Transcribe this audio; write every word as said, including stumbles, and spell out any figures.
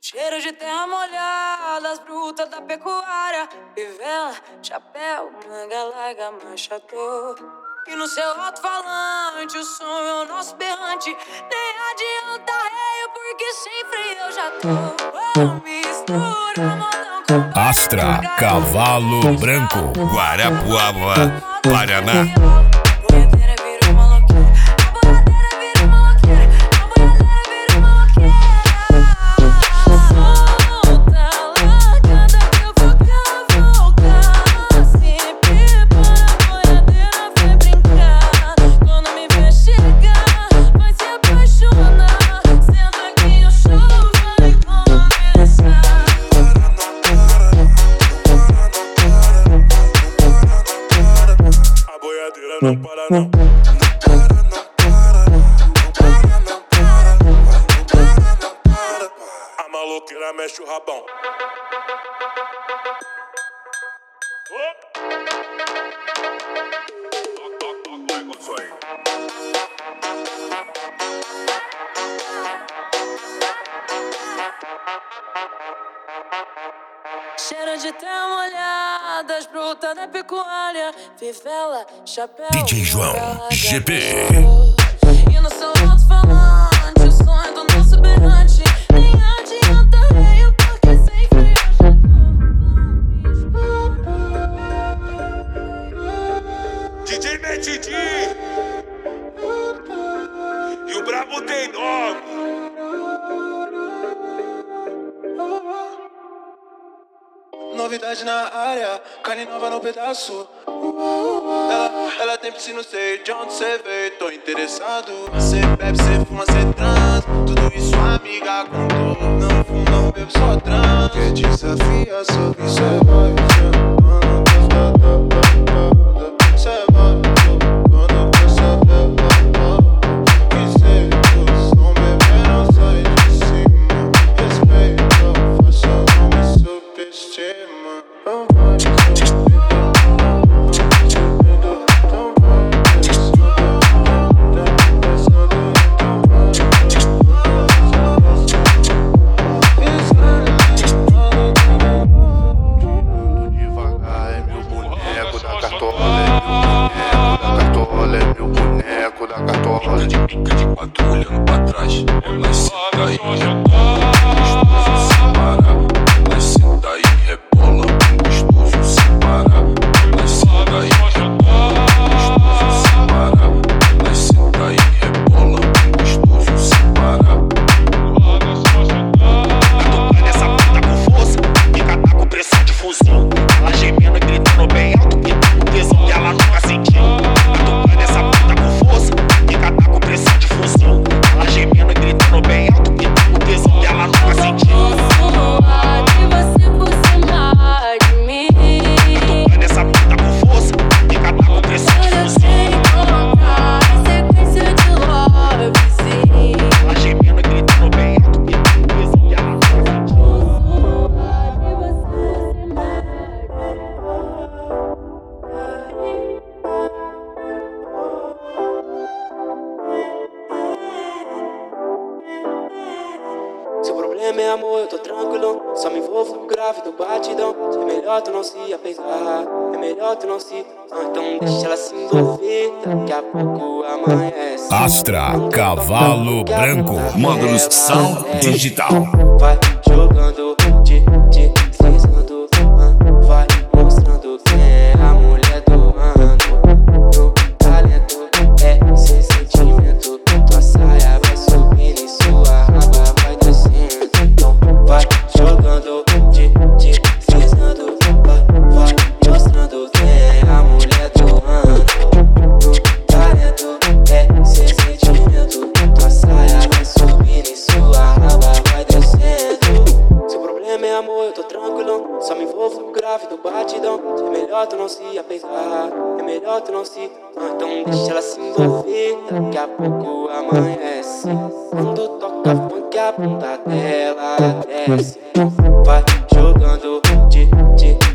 Cheiro de terra molhada, as brutas da pecuária. Fivela, chapéu, manga larga, manchador. E no seu alto-falante, o som é o nosso berrante. Nem adianta reio, porque sem freio eu já tô. Oh, mistura, modão com Astra, Cavalo Branco, Guarapuava, Paraná. Não para não. A maloqueira mexe o rabão. Cheiro de terra molhada, as brutas da pecuária. Fivela, chapéu, D J João, G P. E no seu alto-falante, o som é do nosso berrante. Nem adianta reio, porque sem freio D J Metidi e o brabo tem nome. Novidade na área, carne nova no pedaço. Ela, ela tem piscina, sei de onde cê veio, tô interessado. Cê bebe, cê fuma, cê transa, tudo isso a amiga contou. Não fumo, não bebo, só transa. Quer desafiar, sobe, cê vai, cê mano, cê vai, quando você bebe, que cê não beber, não sai de cima. Respeito, faça, não me subestima. De pica de quatro olhando pra trás. Ela senta aí, rebola, gostoso sem parar. Ela senta aí, rebola, gostoso sem parar. Ela senta aí, rebola, gostoso sem parar. Ela senta aí, rebola, gostoso sem parar. Tocando essa puta com força, e catar com pressão de fusão. Ela gemendo e gritando bem alto, que tá com tesão que ela nunca sentiu. Tocando essa puta com força, e catar com pressão de fusão. Ela gemendo e gritando bem alto, que tá com tesão que ela nunca sentiu. Tocando essa puta com força, e catar com pressão de fusão. Ela gemendo e gritando bem alto, que tá com tesão que ela nunca sentiu. Seu problema é amor, eu tô tranquilo. Só me envolvo no grave do batidão. É melhor tu não se apegar, é melhor tu não se. Ah, então deixa ela se envolver, daqui a pouco amanhece. Astra, Cavalo Branco, Módulos Sound Digital. Vai jogando, de, de, deslizando, ah, vai mostrando quem é a mulher do ano. No talento é sem sentimento. Tua saia vai subindo e sua raba vai descendo. Então vai jogando, de, de, deslizando, vai, vai mostrando quem é a mulher do ano. No talento é sem sentimento. Tua saia vai subindo e sua raba vai descendo. Seu problema é amor, eu tô tranquilo. Só me envolvo no grave do batidão. É melhor tu não se apegar, é melhor tu não se. Ah, então deixa ela se envolver, daqui a pouco amanhece. Quando toca funk a bunda dela desce. Então vai jogando, de, de,